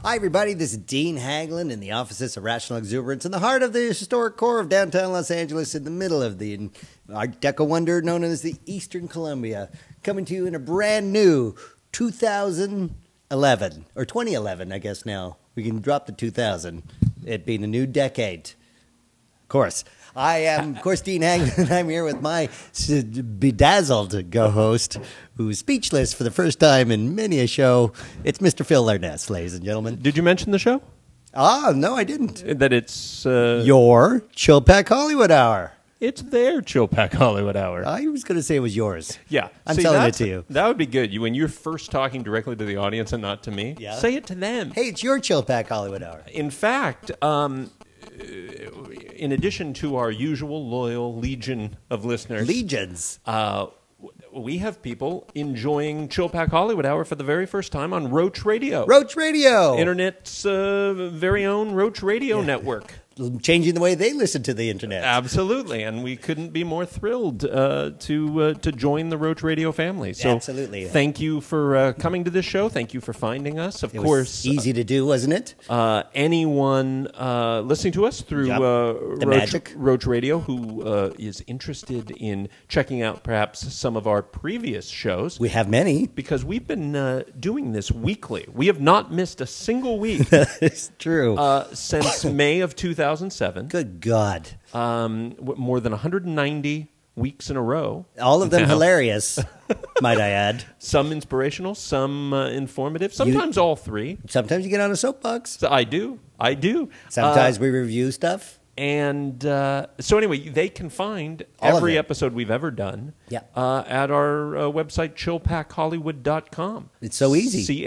Hi, everybody. This is Dean Haglund in the offices of Rational Exuberance in the heart of the historic core of downtown Los Angeles, in the middle of the Art Deco wonder known as the Eastern Columbia, coming to you in a brand new 2011, or 2011, I guess now. We can drop the 2000, it being a new decade. Of course. I am, of course, Dean Haglund, and I'm here with my bedazzled co-host, who's speechless for the first time in many a show. It's Mr. Phil Larness, ladies and gentlemen. Did you mention the show? No, I didn't. That it's... Your Chill Pack Hollywood Hour. It's their Chill Pack Hollywood Hour. I was going to say it was yours. Yeah. I'm selling it to you. That would be good. When you're first talking directly to the audience and not to me, say it to them. Hey, it's your Chill Pack Hollywood Hour. In fact... in addition to our usual loyal legion of listeners... Legions. We have people enjoying Chill Pack Hollywood Hour for the very first time on Roach Radio. Roach Radio. Internet's very own Roach Radio network. Changing the way they listen to the internet. Absolutely, and we couldn't be more thrilled to join the Roach Radio family. So absolutely. Thank you for coming to this show. Thank you for finding us. Of course, easy to do, wasn't it? Anyone listening to us through Roach Radio who is interested in checking out perhaps some of our previous shows. We have many. Because we've been doing this weekly. We have not missed a single week. That's true. Since May of 2007. Good God. More than 190 weeks in a row. All of them hilarious, might I add. Some inspirational, some informative, sometimes all three. Sometimes you get on a soapbox. So I do. Sometimes we review stuff. And so anyway, they can find every episode we've ever done at our website, chillpackhollywood.com. It's so easy.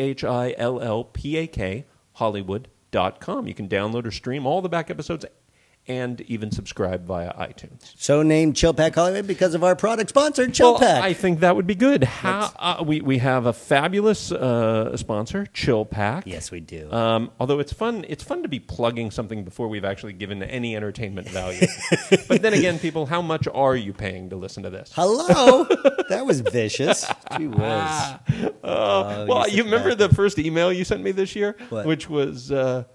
CHILLPAK Hollywood.com. You can download or stream all the back episodes and even subscribe via iTunes. So named Chill Pack Hollywood because of our product sponsor, Chill Pack. I think that would be good. We have a fabulous sponsor, Chill Pack. Yes, we do. Although it's fun to be plugging something before we've actually given any entertainment value. But then again, people, how much are you paying to listen to this? Hello? That was vicious. Gee whiz. Well, you remember the first email you sent me this year? What? Which was...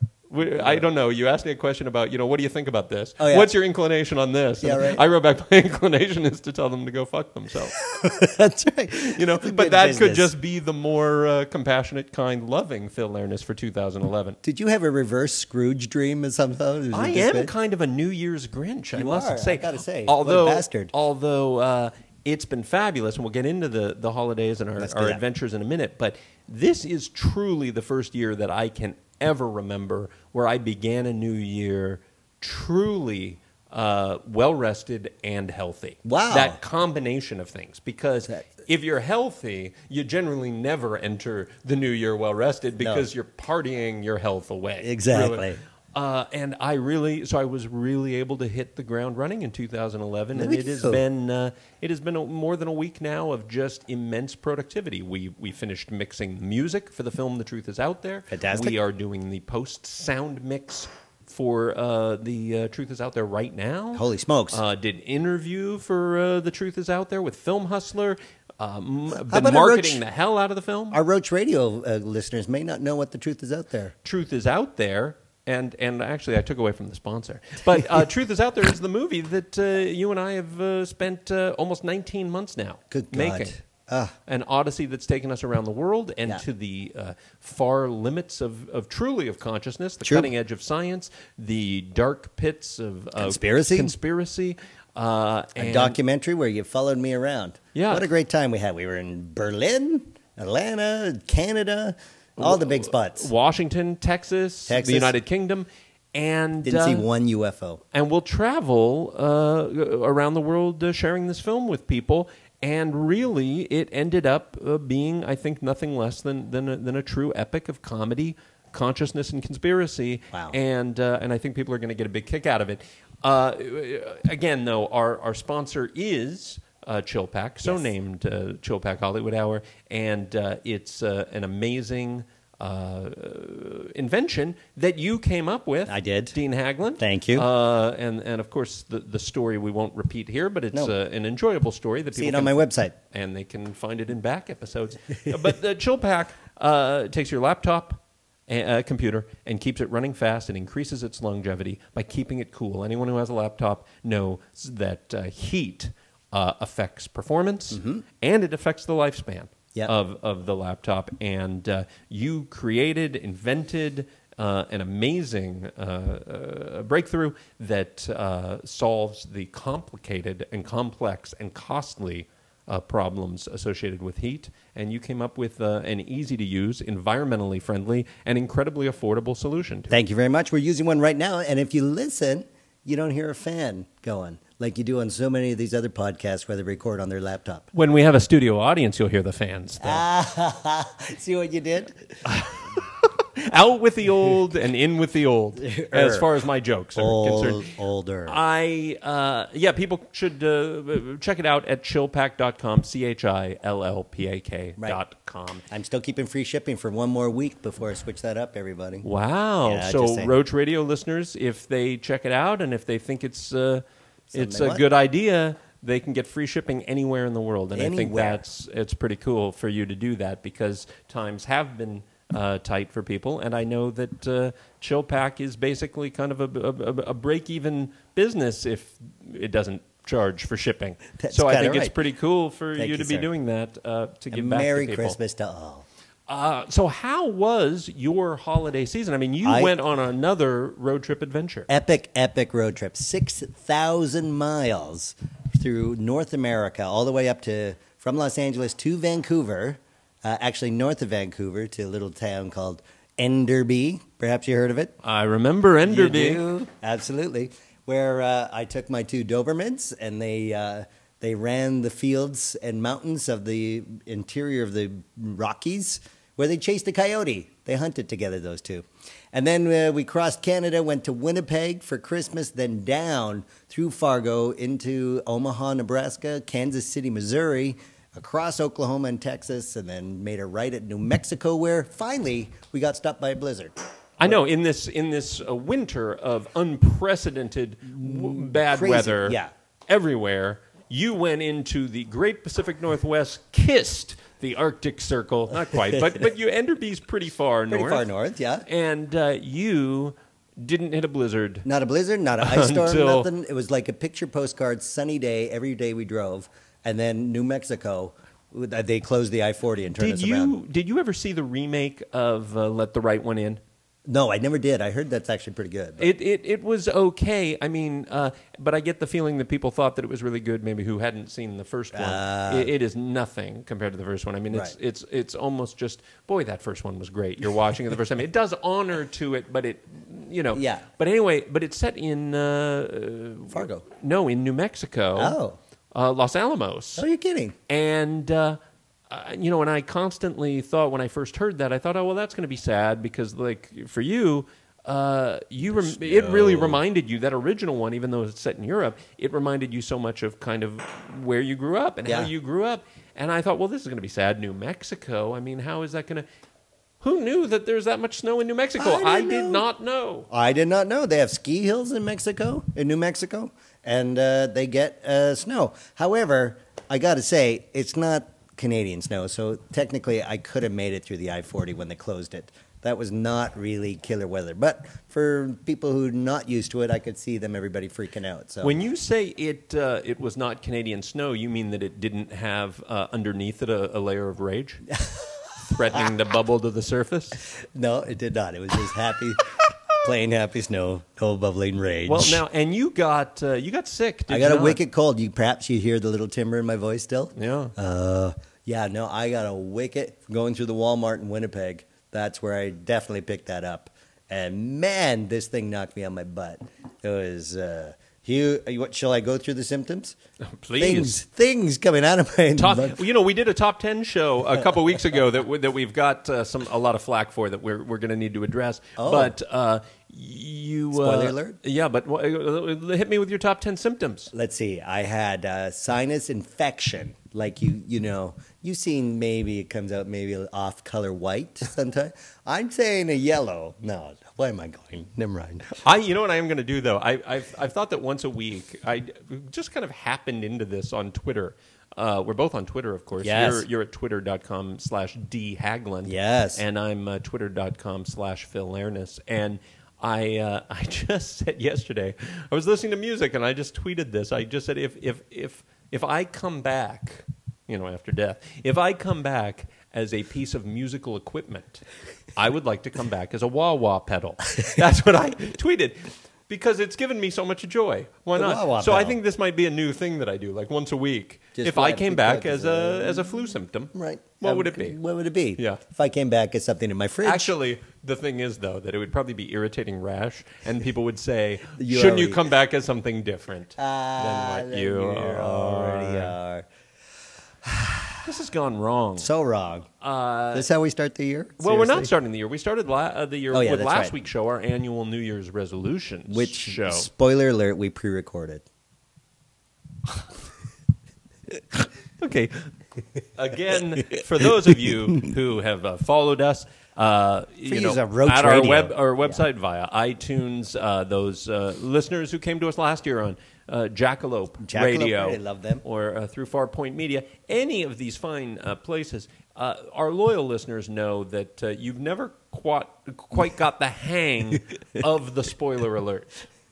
I don't know. You asked me a question about, what do you think about this? Oh, yeah. What's your inclination on this? Yeah, right. I wrote back, my inclination is to tell them to go fuck themselves. That's right. But that could just be the more compassionate, kind, loving Phil Larness for 2011. Did you have a reverse Scrooge dream or something? I am kind of a New Year's Grinch, I must say. I gotta say. Although, what a bastard. Although it's been fabulous, and we'll get into the holidays and our adventures in a minute, but this is truly the first year that I can ever remember where I began a new year truly well-rested and healthy. Wow. That combination of things. Because if you're healthy, you generally never enter the new year well-rested because you're partying your health away. Exactly. Really. And I was really able to hit the ground running in 2011, and it has been more than a week now of just immense productivity. We finished mixing music for the film The Truth Is Out There. Fantastic. We are doing the post-sound mix for The Truth Is Out There right now. Holy smokes. Did interview for The Truth Is Out There with Film Hustler. Been about marketing the hell out of the film. Our Roach Radio listeners may not know what The Truth Is Out There. Truth Is Out There. And actually, I took away from the sponsor. But Truth Is Out There is the movie that you and I have spent almost 19 months now making. An odyssey that's taken us around the world and to the far limits of consciousness, the cutting edge of science, the dark pits of conspiracy. A documentary where you followed me around. Yeah. What a great time we had. We were in Berlin, Atlanta, Canada... all the big spots. Washington, Texas, the United Kingdom. And didn't see one UFO. And we'll travel around the world sharing this film with people. And really, it ended up being, I think, nothing less than a true epic of comedy, consciousness, and conspiracy. Wow. And I think people are going to get a big kick out of it. Again, though, our sponsor is... Chill Pack, named Chill Pack Hollywood Hour, and it's an amazing invention that you came up with. I did. Dean Haglund. Thank you. And of course, the story we won't repeat here, but it's an enjoyable story that see people it on my website. And they can find it in back episodes. But the Chill Pack takes your laptop, a computer and keeps it running fast and increases its longevity by keeping it cool. Anyone who has a laptop knows that heat affects performance and it affects the lifespan of the laptop. And you created, invented an amazing breakthrough that solves the complicated and complex and costly problems associated with heat, and you came up with an easy-to-use, environmentally friendly, and incredibly affordable solution to it. Thank you very much. We're using one right now, and if you listen, you don't hear a fan going like you do on so many of these other podcasts where they record on their laptop. When we have a studio audience, you'll hear the fans. See what you did? Out with the old and in with the old, as far as my jokes are concerned. Older. People should check it out at chillpak.com, chillpak.com. I'm still keeping free shipping for one more week before I switch that up, everybody. Wow. Yeah, so Roach Radio listeners, if they check it out and if they think it's a good idea, they can get free shipping anywhere in the world. And Anywhere. I think it's pretty cool for you to do that because times have been tight for people, and I know that ChillPak is basically kind of a break-even business if it doesn't charge for shipping. So I think it's pretty cool for you to be doing that to give back to people. Merry Christmas to all. So how was your holiday season? I mean, you went on another road trip adventure. Epic road trip. 6,000 miles through North America, all the way up to from Los Angeles to Vancouver. Actually, north of Vancouver, to a little town called Enderby. Perhaps you heard of it? I remember Enderby. You do? Absolutely. Where I took my two Dobermans, and they ran the fields and mountains of the interior of the Rockies, where they chased a coyote. They hunted together, those two. And then we crossed Canada, went to Winnipeg for Christmas, then down through Fargo into Omaha, Nebraska, Kansas City, Missouri, across Oklahoma and Texas, and then made a right at New Mexico, where finally we got stopped by a blizzard. I know, in this winter of unprecedented bad Crazy, weather everywhere, you went into the Great Pacific Northwest, kissed the Arctic Circle, not quite, but Enderby's pretty far north. Pretty far north, yeah. And you didn't hit a blizzard. Not a blizzard, not an ice storm, nothing. It was like a picture postcard, sunny day, every day we drove. And then New Mexico, they closed the I-40 and turned us around. Did you ever see the remake of Let the Right One In? No, I never did. I heard that's actually pretty good. It was okay. I mean, but I get the feeling that people thought that it was really good, maybe who hadn't seen the first one. It is nothing compared to the first one. I mean, it's almost just, boy, that first one was great. You're watching it the first time. It does honor to it, but it, Yeah. But anyway, it's set in Fargo. No, in New Mexico. Los Alamos. Oh, you're kidding. And, and I constantly thought when I first heard that, I thought, oh, well, that's going to be sad because, like, for you, it really reminded you, that original one, even though it's set in Europe, it reminded you so much of kind of where you grew up and how you grew up. And I thought, well, this is going to be sad. New Mexico, I mean, how is that going to... Who knew that there's that much snow in New Mexico? I did not know. I did not know. They have ski hills in New Mexico, and they get snow. However, I got to say, it's not Canadian snow, so technically I could have made it through the I-40 when they closed it. That was not really killer weather. But for people who are not used to it, I could see everybody freaking out. So when you say it was not Canadian snow, you mean that it didn't have underneath it a layer of rage? Threatening to bubble to the surface? No, it did not. It was just happy, plain happy snow, no bubbling rage. Well, now, and you got sick. I got a wicked cold. Perhaps you hear the little timbre in my voice still. Yeah. I got a wicked going through the Walmart in Winnipeg. That's where I definitely picked that up. And man, this thing knocked me on my butt. It was. Shall I go through the symptoms? Please. Things coming out of my butt. We did a top 10 show a couple weeks ago that we've got a lot of flack for that we're going to need to address. Oh. But spoiler alert? Yeah, but hit me with your top 10 symptoms. Let's see. I had sinus infection. Like you've seen maybe it comes out maybe off color white sometimes. I'm saying a yellow. No, why am I going? Never mind. You know what I am going to do though? I've thought that once a week, I just kind of happened into this on Twitter. We're both on Twitter, of course. Yes. You're at twitter.com/dhaglund. Yes. And I'm twitter.com/Phil Airness. And I just said yesterday, I was listening to music, and I just tweeted this. I just said, if I come back, after death, if I come back as a piece of musical equipment, I would like to come back as a wah-wah pedal. That's what I tweeted. Because it's given me so much joy. Why not? Wah-wah So pedal. I think this might be a new thing that I do, like once a week. Just if I what? came back Because as a flu symptom, Right. what would it be? What would it be? Yeah. If I came back as something in my fridge. Actually, the thing is, though, that it would probably be irritating rash, and people would say, You shouldn't you already- come back as something different than what then you already are? are. This has gone wrong. So wrong. This is how we start the year? Well, we're not Seriously? starting the year. We started the year Oh, yeah, with that's last right. week's show, our annual New Year's resolutions Which, show. spoiler alert, we pre-recorded. Okay. Again, for those of you who have followed us, use a Roach at our Radio. website via iTunes, those listeners who came to us last year on Jackalope Radio, I love them. or through Farpoint Media, any of these fine places, our loyal listeners know that you've never quite got the hang of the spoiler alert.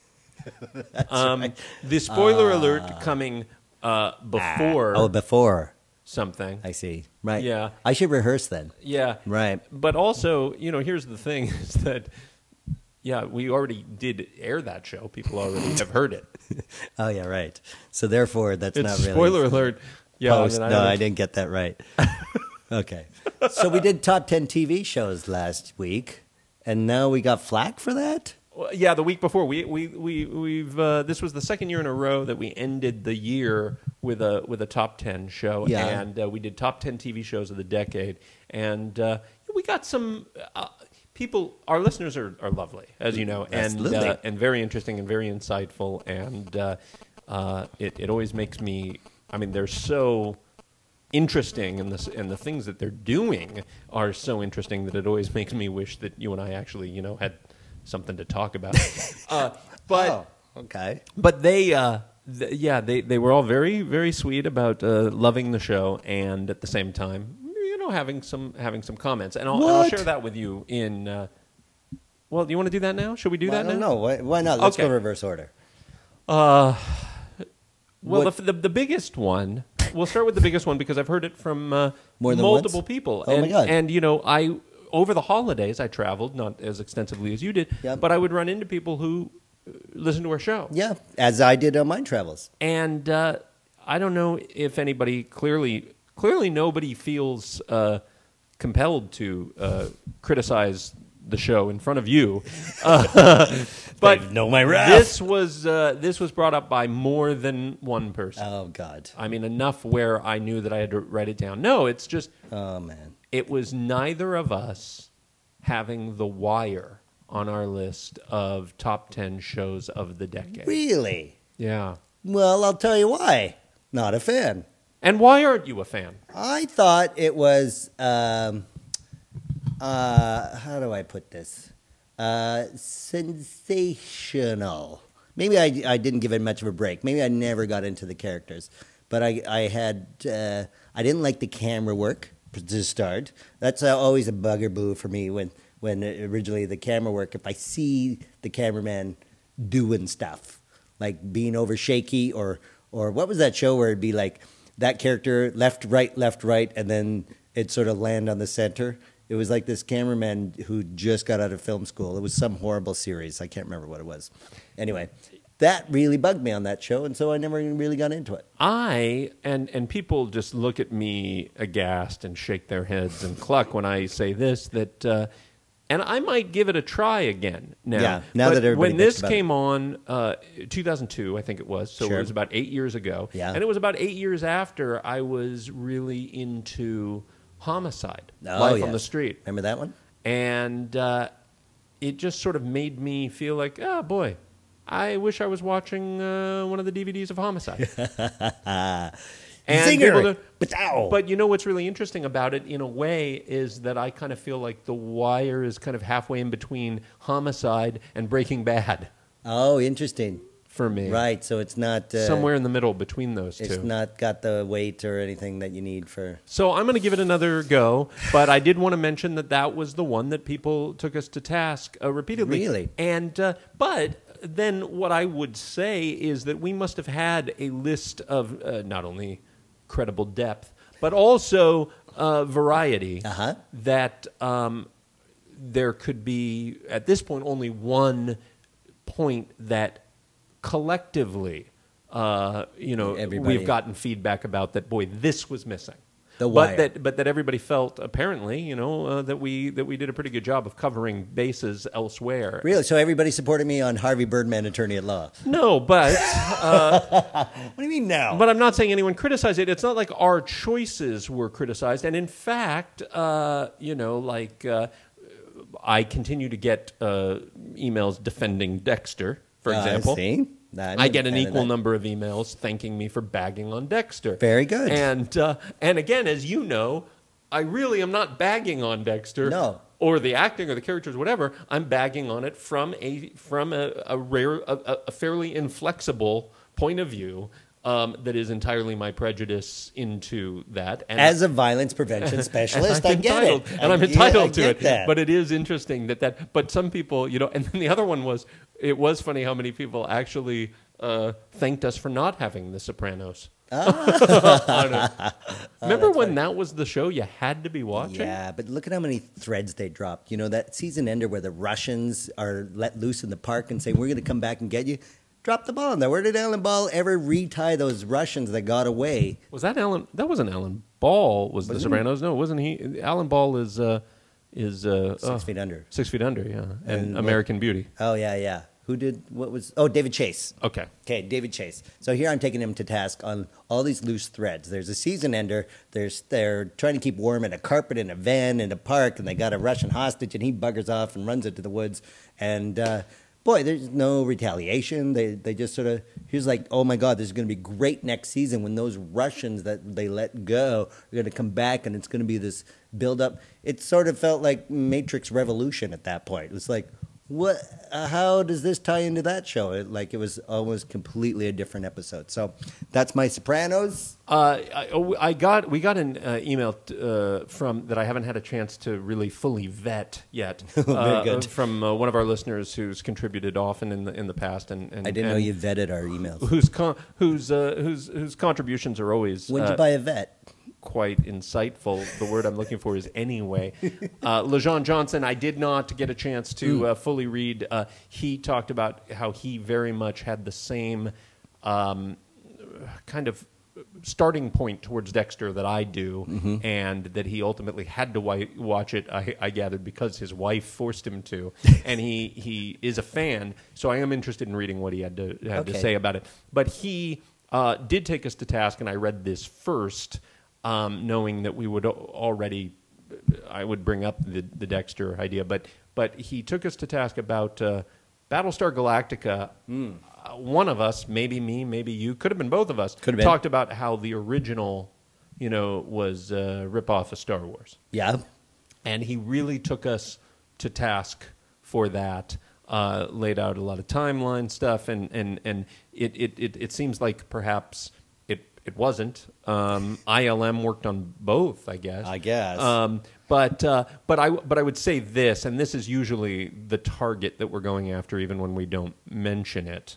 The spoiler alert coming before Before. something. I see. Right. Yeah. I should rehearse then. Yeah. Right. But also, here's the thing is that, we already did air that show. People already have heard it. Oh, yeah, right. So therefore, that's It's not really spoiler alert. Yeah. post. I No, I didn't get that right. Okay. So we did top 10 TV shows last week, and now we got flack for that? Well, yeah, the week before we've this was the second year in a row that we ended the year with a top 10 show, Yeah. and we did top 10 TV shows of the decade, and we got some people. Our listeners are lovely, as you know, Absolutely. and very interesting and very insightful, and it always makes me. I mean, they're so interesting, and the things that they're doing are so interesting that it always makes me wish that you and I actually had something to talk about. But okay. but they they were all very, very sweet about loving the show, and at the same time having some comments, and I'll share that with you in. Well, do you want to do that now? Should we do that I don't now? know. Why not? Let's Okay. go reverse order. Well, What- the biggest one. We'll start with the biggest one because I've heard it from More than multiple once? people. Oh, and, my God. And I over the holidays I traveled, not as extensively as you did, Yep. but I would run into people who listened to our show. Yeah, as I did on my travels. And I don't know if anybody clearly nobody feels compelled to criticize the show in front of you. But know my wrath. this was brought up by more than one person. Oh, God. I mean, enough where I knew that I had to write it down. No, it's just Oh, man. it was neither of us having The Wire on our list of top 10 shows of the decade. Really? Yeah. Well, I'll tell you why. Not a fan. And why aren't you a fan? I thought it was, how do I put this? Sensational. Maybe I didn't give it much of a break. Maybe I never got into the characters. But I didn't like the camera work to start. That's always a bugaboo for me when originally the camera work, if I see the cameraman doing stuff, like being over shaky or what was that show where it'd be like that character left, right, and then it'd sort of land on the center. It was like this cameraman who just got out of film school. It was some horrible series. I can't remember what it was. Anyway, that really bugged me on that show, and so I never really got into it. And people just look at me aghast and shake their heads and cluck when I say this, that and I might give it a try again now. Yeah, now But that everybody when thinks this about came on, 2002, I think it was, so Sure. it was about 8 years ago. Yeah. And it was about 8 years after I was really into Homicide, Oh, Life on yes. the Street. Remember that one? And it just sort of made me feel like, oh, boy, I wish I was watching one of the DVDs of Homicide. And Zinger! people do- Ba-dow! But you know what's really interesting about it, in a way, is that I kind of feel like The Wire is kind of halfway in between Homicide and Breaking Bad. Oh, interesting. for me. Right, so it's not... somewhere in the middle between those two. It's not got the weight or anything that you need for... So I'm going to give it another go, but I did want to mention that was the one that people took us to task repeatedly. Really? And but then what I would say is that we must have had a list of not only credible depth, but also variety that there could be, at this point, only one point that collectively, we've gotten feedback about that, boy, this was missing. The Wire. But that everybody felt, apparently, that we did a pretty good job of covering bases elsewhere. Really? So everybody supported me on Harvey Birdman, Attorney at Law? No, but... what do you mean no? But I'm not saying anyone criticized it. It's not like our choices were criticized. And in fact, I continue to get emails defending Dexter, for example. I get an equal number of emails thanking me for bagging on Dexter. Very good. And again, as you know, I really am not bagging on Dexter. No. Or the acting or the characters, whatever. I'm bagging on it from a fairly inflexible point of view. That is entirely my prejudice into that. And as a violence prevention specialist, I get it. And I'm entitled to it. That. But it is interesting that but some people, and then the other one was, it was funny how many people actually thanked us for not having The Sopranos. Remember when that was the show you had to be watching? Yeah, but look at how many threads they dropped. That season ender where the Russians are let loose in the park and say, we're going to come back and get you. Drop the ball in there. Where did Alan Ball ever retie those Russians that got away? Was that Alan? That wasn't Alan Ball. Was The Sopranos? No, wasn't he? Alan Ball is 6 Feet Under. 6 Feet Under, yeah, and American Beauty. Oh yeah. Who did what was? Oh, David Chase. Okay, David Chase. So here I'm taking him to task on all these loose threads. There's a season ender. They're trying to keep warm in a carpet in a van in a park, and they got a Russian hostage, and he buggers off and runs into the woods and. Boy, there's no retaliation. They just sort of, he's like, oh my God, this is going to be great next season when those Russians that they let go are going to come back and it's going to be this build-up. It sort of felt like Matrix Revolution at that point. It was like, what? How does this tie into that show? It was almost completely a different episode. So that's my Sopranos. We got an email from that I haven't had a chance to really fully vet yet. Very good. From one of our listeners who's contributed often in the past, and I didn't know you vetted our emails. Whose contributions are always. When'd you buy a vet? Quite insightful. The word I'm looking for is anyway. LeJean Johnson, I did not get a chance to fully read. He talked about how he very much had the same kind of starting point towards Dexter that I do, and that he ultimately had to watch it, I gathered, because his wife forced him to. And he is a fan, so I am interested in reading what he had to say about it. But he did take us to task, and I read this first, knowing that we would already, I would bring up the Dexter idea, but he took us to task about Battlestar Galactica. One of us, maybe me, maybe you, could have been both of us, talked about how the original, was a ripoff of Star Wars. Yeah. And he really took us to task for that, laid out a lot of timeline stuff, and it seems like perhaps it wasn't. ILM worked on both, I guess. But I would say this, and this is usually the target that we're going after, even when we don't mention it.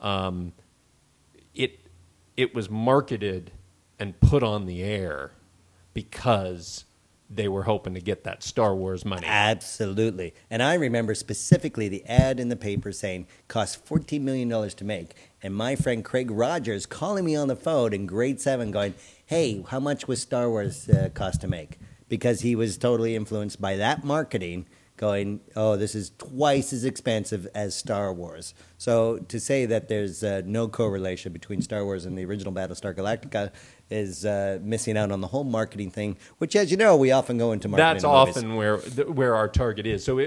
It was marketed and put on the air because they were hoping to get that Star Wars money. Absolutely. And I remember specifically the ad in the paper saying, cost $14 million to make. And my friend Craig Rogers calling me on the phone in grade 7 going, hey, how much was Star Wars cost to make? Because he was totally influenced by that marketing going, oh, this is twice as expensive as Star Wars. So to say that there's no correlation between Star Wars and the original Battlestar Galactica is missing out on the whole marketing thing, which, as you know, we often go into marketing. That's often where our target is. So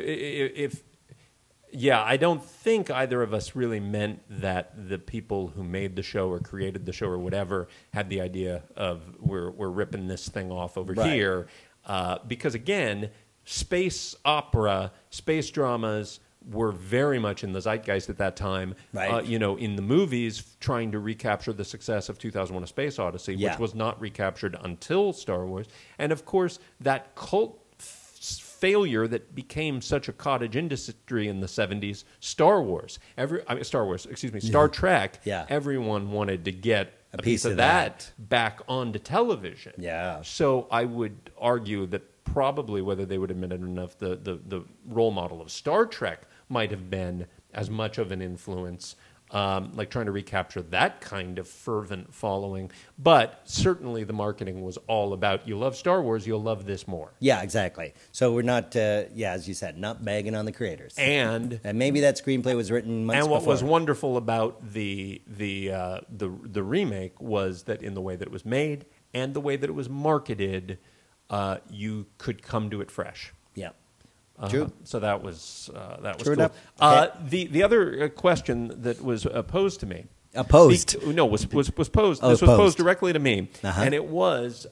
I don't think either of us really meant that the people who made the show or created the show or whatever had the idea of we're ripping this thing off over here. Because, again, space opera, space dramas were very much in the zeitgeist at that time. Right. In the movies, trying to recapture the success of 2001: A Space Odyssey, which was not recaptured until Star Wars. And of course, that cult failure that became such a cottage industry in the 70s, Star Trek, everyone wanted to get a piece of that back onto television. Yeah. So I would argue that probably, whether they would admit it enough, the role model of Star Trek might have been as much of an influence, like trying to recapture that kind of fervent following. But certainly the marketing was all about, you love Star Wars, you'll love this more. Yeah, exactly. So we're not, as you said, not bagging on the creators. And maybe that screenplay was written months before. And what was wonderful about the remake was that in the way that it was made and the way that it was marketed, you could come to it fresh. Yeah. True. So that was True cool. enough. The other question that was posed to me. Was posed. This was posed directly to me, Uh-huh. and it was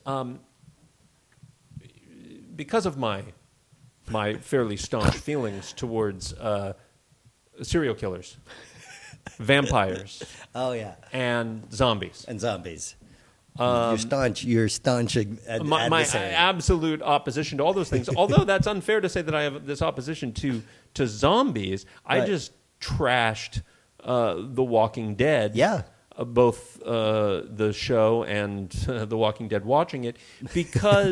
because of my fairly staunch feelings towards serial killers, vampires, and zombies. You're staunch my absolute opposition to all those things. Although that's unfair to say that I have this opposition to zombies. I just trashed The Walking Dead. Yeah. Both the show and The Walking Dead, watching it, because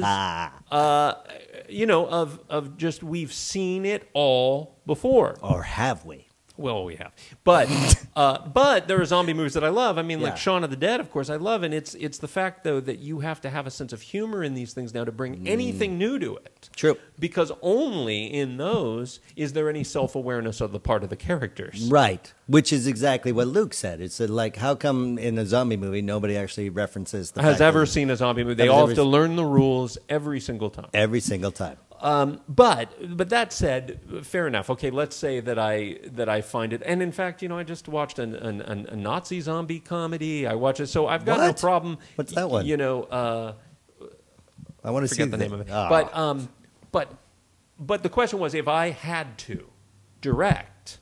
of just, we've seen it all before. Or have we? Well, we have, but there are zombie movies that I love. I mean, like Shaun of the Dead, of course, I love, and it's the fact, though, that you have to have a sense of humor in these things now to bring anything new to it. True, because only in those is there any self-awareness on the part of the characters. Right, which is exactly what Luke said. It's like, how come in a zombie movie nobody actually references the has ever seen a zombie movie? They all have to learn the rules every single time. Every single time. But that said, fair enough. Okay, let's say that I find it, and in fact, I just watched a Nazi zombie comedy. I watched it, so I've got no problem. What's that one? I want to see the name of it. Oh. But the question was, if I had to direct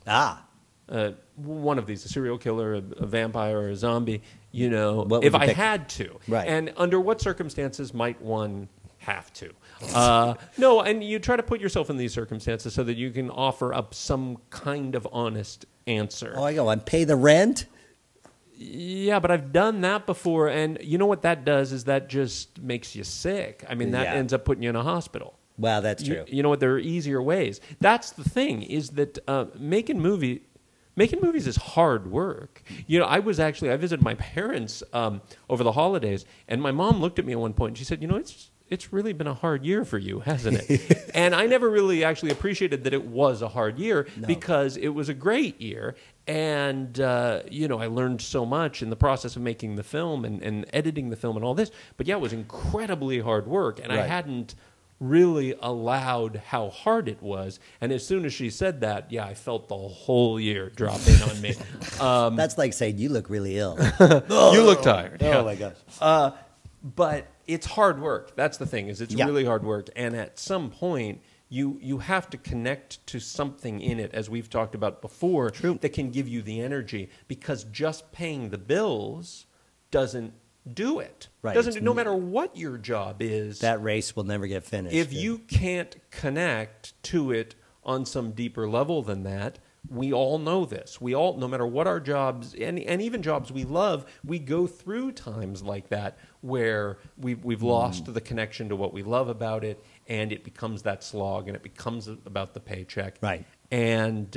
one of these, a serial killer, a vampire, or a zombie, if I had to, right? And under what circumstances might one have to? No, and you try to put yourself in these circumstances so that you can offer up some kind of honest answer. Oh, I go on pay the rent? Yeah, but I've done that before, and you know what that does is that just makes you sick. I mean, that ends up putting you in a hospital. Well, that's true. You know what? There are easier ways. That's the thing, is that making movies is hard work. I visited my parents over the holidays, and my mom looked at me at one point and she said, it's really been a hard year for you, hasn't it? And I never really actually appreciated that it was a hard year, because it was a great year. And, I learned so much in the process of making the film and editing the film and all this. But yeah, it was incredibly hard work. And I hadn't really allowed how hard it was. And as soon as she said that, I felt the whole year drop in on me. That's like saying, you look really ill. You look tired. Oh, my gosh. But it's hard work. That's the thing, is it's really hard work. And at some point, you have to connect to something in it, as we've talked about before, that can give you the energy. Because just paying the bills doesn't do it. Right. No matter what your job is. That race will never get finished. If you can't connect to it on some deeper level than that, we all know this. We all, no matter what our jobs, and even jobs we love, we go through times like that where we've lost the connection to what we love about it, and it becomes that slog, and it becomes about the paycheck. Right. And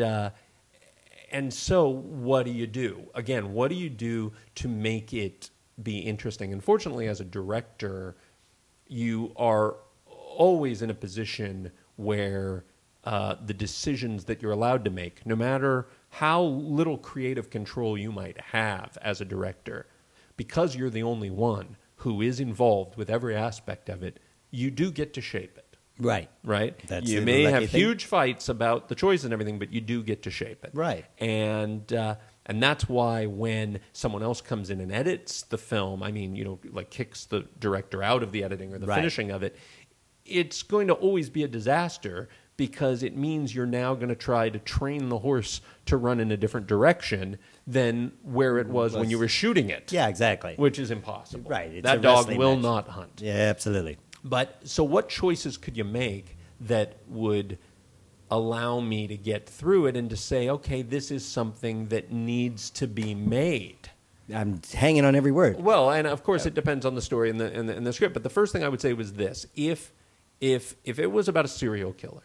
so what do you do? Again, what do you do to make it be interesting? And fortunately, as a director, you are always in a position where the decisions that you're allowed to make, no matter how little creative control you might have as a director, because you're the only one who is involved with every aspect of it, you do get to shape it. Right. You may have huge fights about the choice and everything, but you do get to shape it. Right. And that's why when someone else comes in and edits the film, like kicks the director out of the editing or the finishing of it, it's going to always be a disaster, because it means you're now going to try to train the horse to run in a different direction than where it was when you were shooting it. Yeah, exactly. Which is impossible. Right. It's that dog will not hunt. Yeah, absolutely. But so what choices could you make that would allow me to get through it and to say, okay, this is something that needs to be made? I'm hanging on every word. Well, and of course it depends on the story and the script. But the first thing I would say was this: if it was about a serial killer,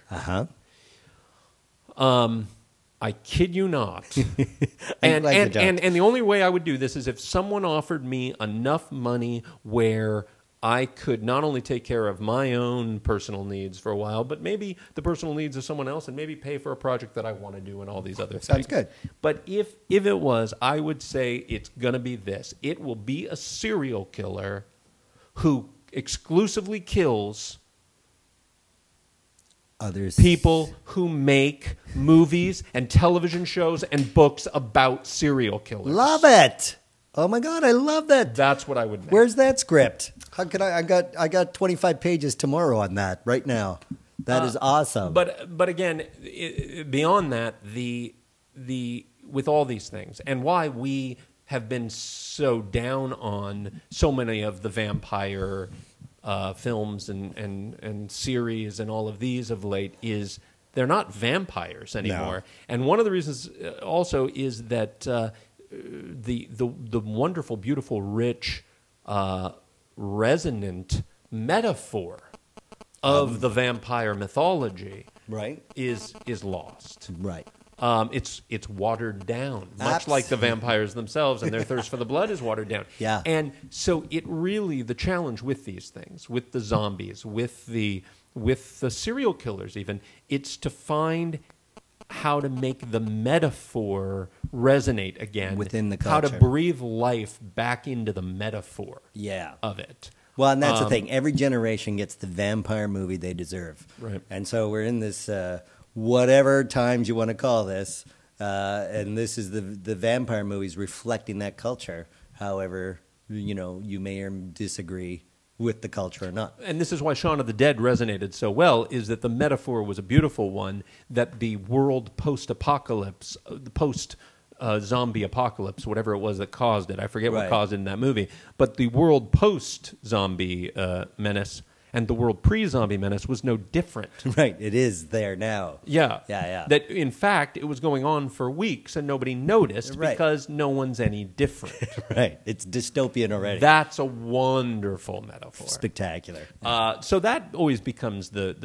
I kid you not, and the only way I would do this is if someone offered me enough money where I could not only take care of my own personal needs for a while, but maybe the personal needs of someone else, and maybe pay for a project that I want to do and all these other things. Sounds good. But if it was, I would say it's going to be this. It will be a serial killer who exclusively kills others, people who make movies and television shows and books about serial killers. Love it. Oh my God, I love that. That's what I would make. Where's that script? How could I got 25 pages tomorrow on that right now. That is awesome. But again, beyond that, the with all these things and why we have been so down on so many of the vampire films and series and all of these of late is they're not vampires anymore. No. And one of the reasons also is that the wonderful, beautiful, rich, resonant metaphor of the vampire mythology, right, is lost. Right. It's watered down, much like the vampires themselves, and their thirst for the blood is watered down. Yeah. And so it really, the challenge with these things, with the zombies, with the serial killers even, it's to find how to make the metaphor resonate again within the how culture. to breathe life back into the metaphor of it. Well, and that's the thing. Every generation gets the vampire movie they deserve. Right. And so we're in this whatever times you want to call this, and this is the vampire movies reflecting that culture. However, you may or disagree with the culture or not. And this is why Shaun of the Dead resonated so well, is that the metaphor was a beautiful one, that the world post-apocalypse, the post-zombie apocalypse, whatever it was that caused it, I forget what caused it in that movie, but the world post-zombie menace and the world pre-zombie menace was no different. Right, it is there now. Yeah. Yeah. That, in fact, it was going on for weeks and nobody noticed because no one's any different. Right, it's dystopian already. That's a wonderful metaphor. Spectacular. So that always becomes the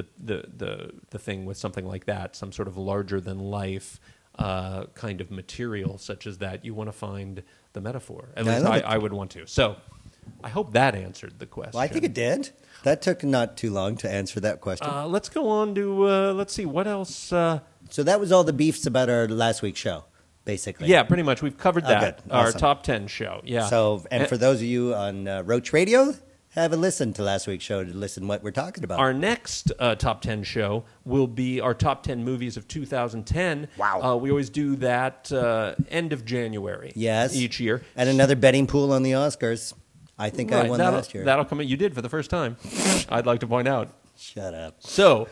thing with something like that, some sort of larger-than-life kind of material such as that. You want to find the metaphor. At least I would want to. So I hope that answered the question. Well, I think it did. That took not too long to answer that question. Let's go on to, let's see, what else? So that was all the beefs about our last week's show, basically. Yeah, pretty much. We've covered that. Good. Awesome. Our top 10 show, yeah. So, and for those of you on Roach Radio, have a listen to last week's show to listen what we're talking about. Our next top 10 show will be our top 10 movies of 2010. Wow. We always do that end of January. Yes. Each year. And another betting pool on the Oscars. I think I won last year. That'll come in. You did for the first time. I'd like to point out. Shut up. So,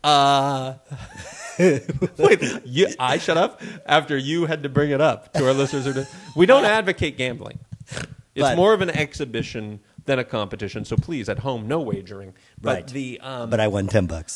wait, I shut up after you had to bring it up to our listeners. We don't advocate gambling. It's more of an exhibition than a competition. So please, at home, no wagering. But but I won $10.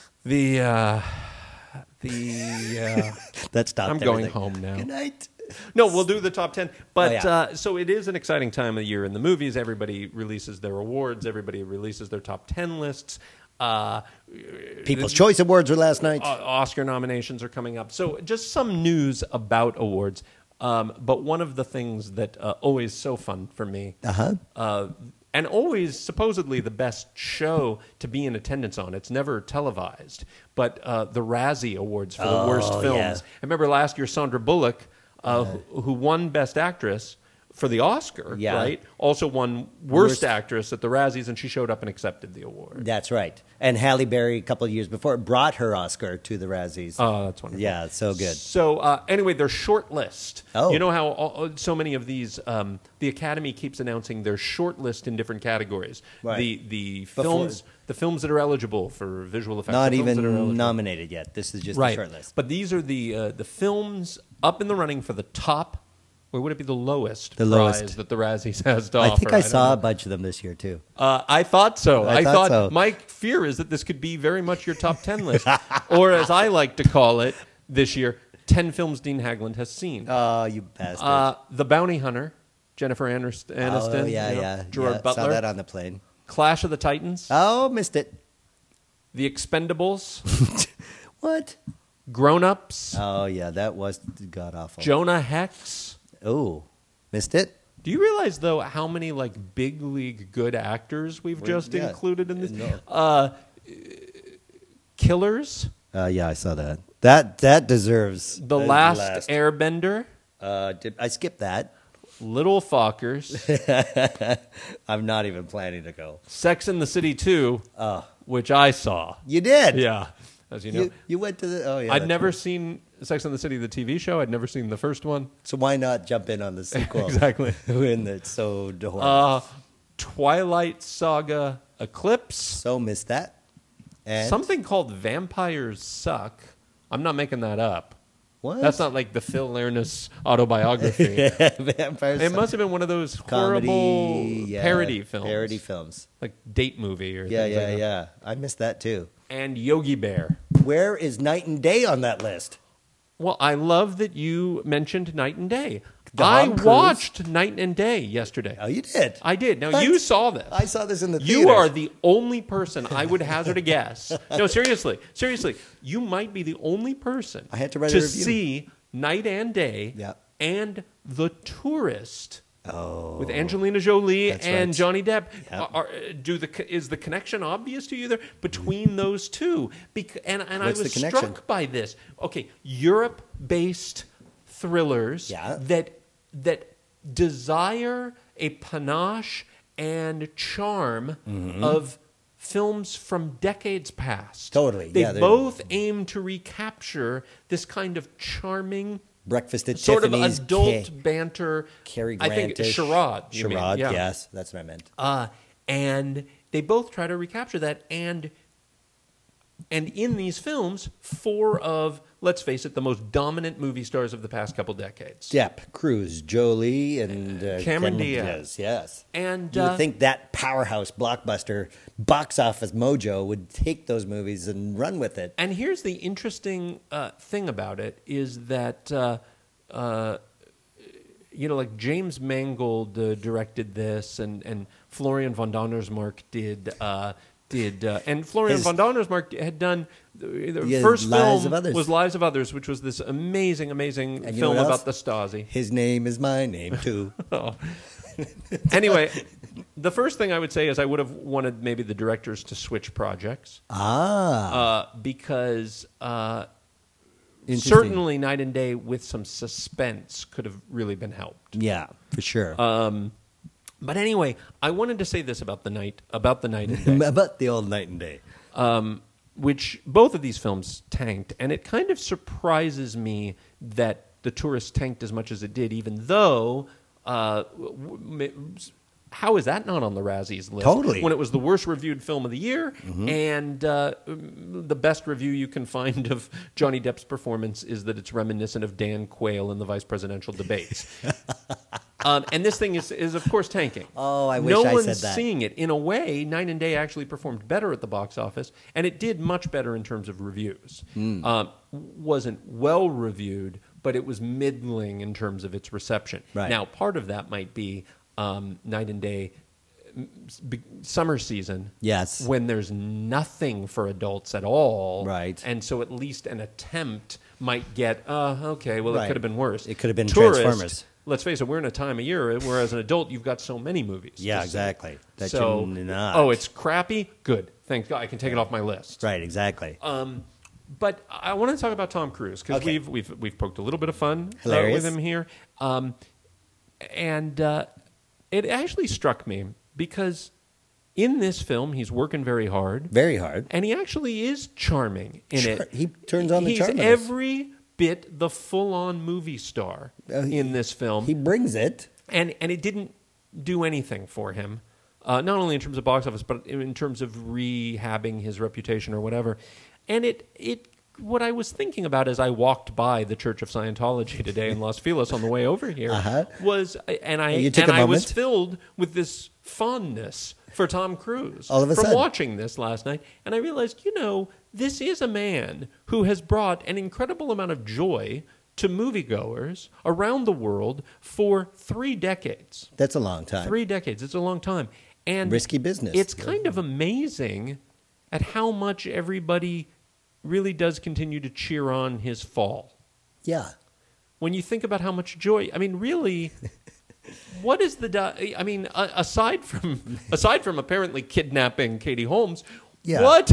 That stopped. I'm going home now. Good night. No, we'll do the top 10. But so it is an exciting time of the year in the movies. Everybody releases their awards. Everybody releases their top 10 lists. People's Choice Awards were last night. Oscar nominations are coming up. So just some news about awards. But one of the things that always so fun for me, and always supposedly the best show to be in attendance on. It's never televised. But the Razzie Awards for the worst films. Yeah. I remember last year Sandra Bullock, who won Best Actress for the Oscar, Yeah. right? Also won Worst Actress at the Razzies, and she showed up and accepted the award. That's right. And Halle Berry, a couple of years before, brought her Oscar to the Razzies. Oh, that's wonderful. Yeah, so good. So anyway, their short list. Oh. You know how so many of these, the Academy keeps announcing their short list in different categories. Right. The films that are eligible for visual effects. Not the films that are even eligible. nominated yet. This is just Right. the short list. But these are the films up in the running for the top, or would it be the lowest The prize lowest. that the Razzies has to offer? I think I don't saw know. a bunch of them this year, too. I thought so. I thought so. My fear is that this could be very much your top 10 list. Or as I like to call it this year, 10 films Dean Haglund has seen. Oh, you bastard. The Bounty Hunter, Jennifer Aniston. Oh, yeah, you know, yeah. Gerard yeah, Butler. Saw that on the plane. Clash of the Titans. Oh, missed it. The Expendables. What? Grown Ups. Oh, yeah, that was god-awful. Jonah Hex. Oh, missed it? Do you realize, though, how many like big league good actors we've just yeah. included in this? No. Killers. Yeah, I saw that. That deserves The Last Airbender. I skipped that. Little Fockers. I'm not even planning to go. Sex and the City 2, Oh, which I saw. you did? Yeah, as you know. You went to the... Oh, yeah. I'd that's never right. seen Sex and the City, the TV show. I'd never seen the first one. So why not jump in on the sequel? Exactly. When it's so horrible. Twilight Saga Eclipse. So missed that. And Something called Vampires Suck. I'm not making that up. What? That's not like the Phil Lairness autobiography. Vampires. It must have been one of those Comedy, horrible yeah, parody films. Parody films. Like Date Movie or Yeah, things like that. yeah. I missed that too. And Yogi Bear. Where is Night and Day on that list? Well, I love that you mentioned Night and Day. Tom I Cruise? watched Night and Day yesterday. Oh, you did? I did. Now, What? you saw this. I saw this in the You theater. are the only person I would hazard a guess. No, seriously. You might be the only person I had to write a to review. see Night and Day Yeah. and The Tourist Oh. with Angelina Jolie That's and right. Johnny Depp. Yep. Is the connection obvious to you there between those two? And I What's was the connection? struck by this. Okay, Europe-based thrillers Yeah. that desire a panache and charm of films from decades past. Totally, They yeah, they're- both aim to recapture this kind of charming Breakfast at sort Tiffany's. of adult banter. Cary I think Grant-ish. charade. you mean, Charade, yeah. yes. That's what I meant. And they both try to recapture that. And in these films, four of, let's face it, the most dominant movie stars of the past couple decades. Depp, Cruz, Jolie, and Cameron Diaz. Yes. And You would think that powerhouse blockbuster box office mojo would take those movies and run with it. And here's the interesting thing about it is that, like James Mangold directed this, and Florian von Donnersmarck did, and Florian von Donnersmarck had done the Yeah, first Lives film of Others. was Lives of Others, which was this amazing And you know film what about else? the Stasi. His name is my name, too. Oh. Anyway, the first thing I would say is I would have wanted maybe the directors to switch projects. Because Interesting. certainly Night and Day with some suspense could have really been helped. Yeah, for sure. But anyway, I wanted to say this about the Night and Day, About the old Night and Day. which both of these films tanked, and it kind of surprises me that The Tourist tanked as much as it did, even though. How is that not on the Razzies list? Totally. When it was the worst reviewed film of the year, and the best review you can find of Johnny Depp's performance is that it's reminiscent of Dan Quayle in the vice presidential debates. And this thing is of course tanking. Oh, I wish no I one's said that. seeing it. In a way, Night and Day actually performed better at the box office, and it did much better in terms of reviews. Wasn't well reviewed, but it was middling in terms of its reception. Right. Now, part of that might be Night and Day summer season. Yes. When there's nothing for adults at all. Right. And so at least an attempt might get, okay, well, it Right. could have been worse. It could have been Tourist, Transformers. Let's face it, we're in a time of year where as an adult you've got so many movies. Yeah, to see. exactly. That so, you're not. oh, it's crappy? Good. Thank God. I can take it off my list. Right, exactly. But I want to talk about Tom Cruise because Okay. we've poked a little bit of fun Hilarious. with him here. and it actually struck me because in this film he's working very hard, and he actually is charming in it. He turns on the charm. He's every bit the full-on movie star in this film. He brings it, and it didn't do anything for him. Not only in terms of box office, but in terms of rehabbing his reputation or whatever. And what I was thinking about as I walked by the Church of Scientology today in Los Feliz on the way over here was, I was filled with this fondness for Tom Cruise all of a from sudden. watching this last night. And I realized, this is a man who has brought an incredible amount of joy to moviegoers around the world for 3 decades. That's a long time. 3 decades. It's a long time. And risky business. It's kind of amazing at how much everybody really does continue to cheer on his fall. Yeah. When you think about how much joy, really, what is aside from apparently kidnapping Katie Holmes, what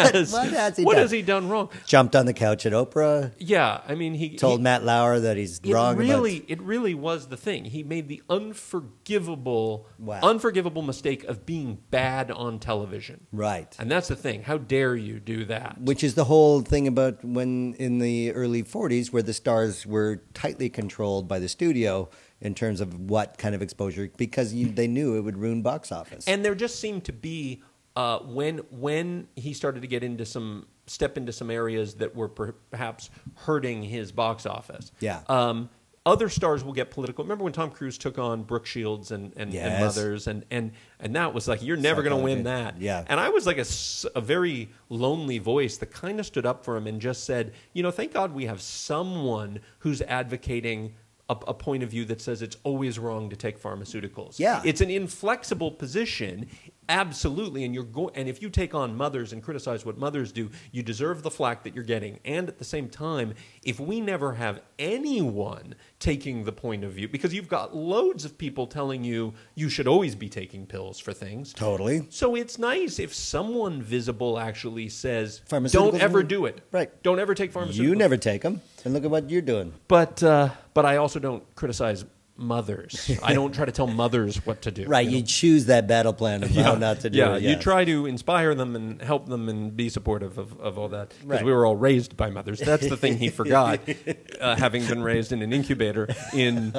has he done wrong? Jumped on the couch at Oprah. Yeah, he told Matt Lauer that he's wrong. It really was the thing. He made the unforgivable mistake of being bad on television. Right, and that's the thing. How dare you do that? Which is the whole thing about when in the early '40s, where the stars were tightly controlled by the studio in terms of what kind of exposure, because they knew it would ruin box office. And there just seemed to be. When he started to step into some areas that were perhaps hurting his box office. Yeah. Other stars will get political. Remember when Tom Cruise took on Brooke Shields and Mothers, and that was like, you're never going to win that. Yeah. And I was like a very lonely voice that kind of stood up for him and just said, thank God we have someone who's advocating a point of view that says it's always wrong to take pharmaceuticals. Yeah. It's an inflexible position, absolutely, and and if you take on mothers and criticize what mothers do, you deserve the flack that you're getting. And at the same time, if we never have anyone taking the point of view, because you've got loads of people telling you should always be taking pills for things. Totally. So it's nice if someone visible actually says, don't ever do it. Right. Don't ever take pharmaceuticals. You never take them, and look at what you're doing. But I also don't criticize mothers. I don't try to tell mothers what to do. Right, you choose that battle plan of how not to do it. Yeah, you try to inspire them and help them and be supportive of all that. Because we were all raised by mothers. That's the thing he forgot, having been raised in an incubator in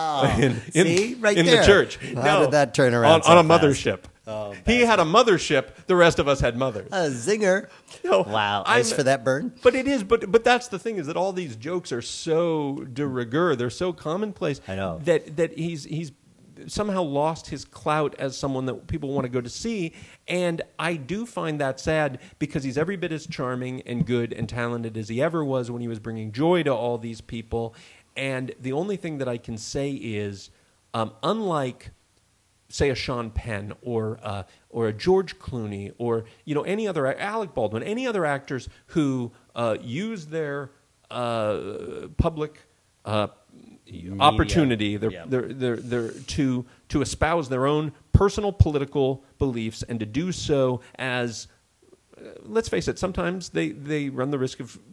the church. How did that turn around on a mothership. Oh, he had a mothership. The rest of us had mothers. A zinger. Wow. Ice for that burn. But it is. But that's the thing, is that all these jokes are so de rigueur. They're so commonplace. I know. That he's somehow lost his clout as someone that people want to go to see. And I do find that sad, because he's every bit as charming and good and talented as he ever was when he was bringing joy to all these people. And the only thing that I can say is, unlike, say, a Sean Penn or a George Clooney or any other, Alec Baldwin, any other actors who use their public opportunity to espouse their own personal political beliefs, and to do so as, let's face it, sometimes they run the risk of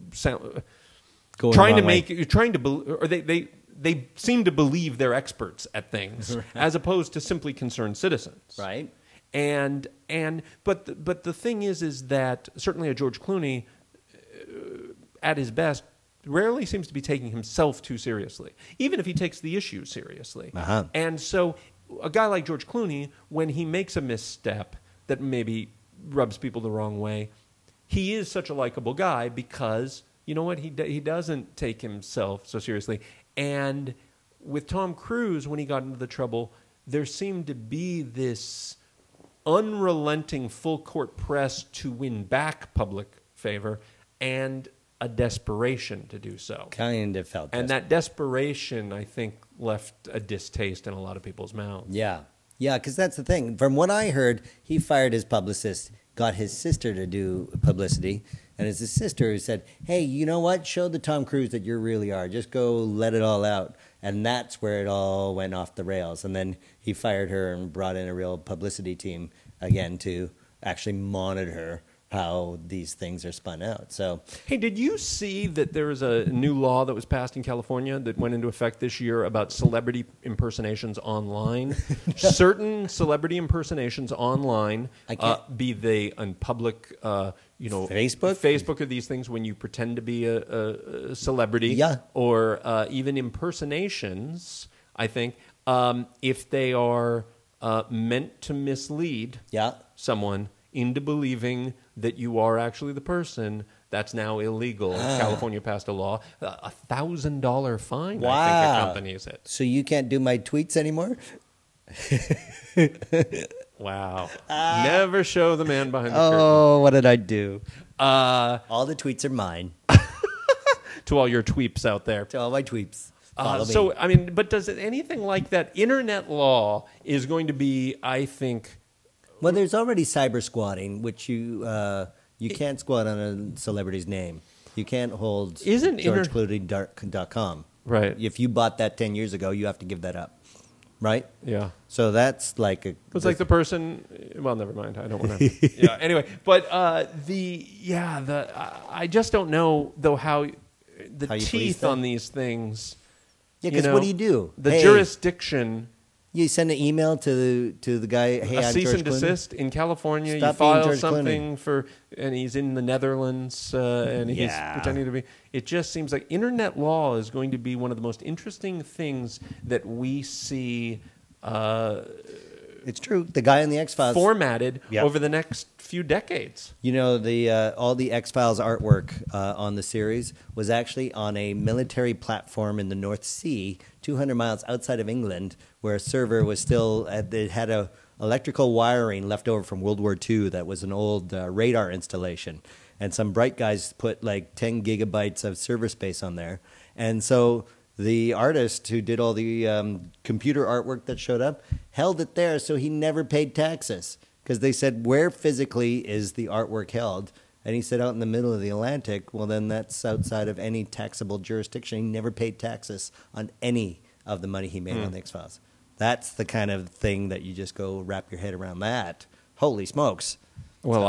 they seem to believe they're experts at things, as opposed to simply concerned citizens. Right. But the thing is that certainly a George Clooney, at his best, rarely seems to be taking himself too seriously, even if he takes the issue seriously. Uh-huh. And so a guy like George Clooney, when he makes a misstep that maybe rubs people the wrong way, he is such a likable guy because, you know what, he doesn't take himself so seriously. And with Tom Cruise, when he got into the trouble, there seemed to be this unrelenting full court press to win back public favor, and a desperation to do so. Kind of felt and that desperation, I think, left a distaste in a lot of people's mouths. Yeah, because that's the thing. From what I heard, he fired his publicist, got his sister to do publicity, and it's his sister who said, hey, you know what? Show the Tom Cruise that you really are. Just go let it all out. And that's where it all went off the rails. And then he fired her and brought in a real publicity team again to actually monitor how these things are spun out. So, hey, did you see that there was a new law that was passed in California that went into effect this year about celebrity impersonations online? Certain celebrity impersonations online, be they in public, Facebook or these things when you pretend to be a celebrity, or even impersonations, I think, if they are meant to mislead someone into believing that you are actually the person, that's now illegal. California passed a law, $1,000 fine. Wow. I think accompanies it. So you can't do my tweets anymore? Wow. Never show the man behind the curtain. Oh, what did I do? All the tweets are mine. To all your tweeps out there. To all my tweets. So, I mean, but does it, anything like that? Internet law is going to be, I think... Well, there's already cyber squatting, which you can't squat on a celebrity's name. You can't hold GeorgeClooney.com. Right. If you bought that 10 years ago, you have to give that up. Right? Yeah. So that's like a... It's like the person... Well, never mind. I don't want to... Yeah, anyway. But I just don't know, though, how the teeth on these things... Yeah, because what do you do? The jurisdiction... You send an email to the guy, hey, I'm cease George and desist in California. Stop you file George something and he's in the Netherlands, and he's pretending to be. It just seems like internet law is going to be one of the most interesting things that we see. It's true. The guy in the X-Files formatted over the next few decades. You know, all the X-Files artwork on the series was actually on a military platform in the North Sea, 200 miles outside of England, where a server was still, it had a electrical wiring left over from World War II that was an old radar installation. And some bright guys put like 10 gigabytes of server space on there. And so the artist who did all the computer artwork that showed up held it there, so he never paid taxes. Because they said, where physically is the artwork held? And he said, out in the middle of the Atlantic. Well, then that's outside of any taxable jurisdiction. He never paid taxes on any of the money he made on the X-Files. That's the kind of thing that you just go wrap your head around that. Holy smokes. Well,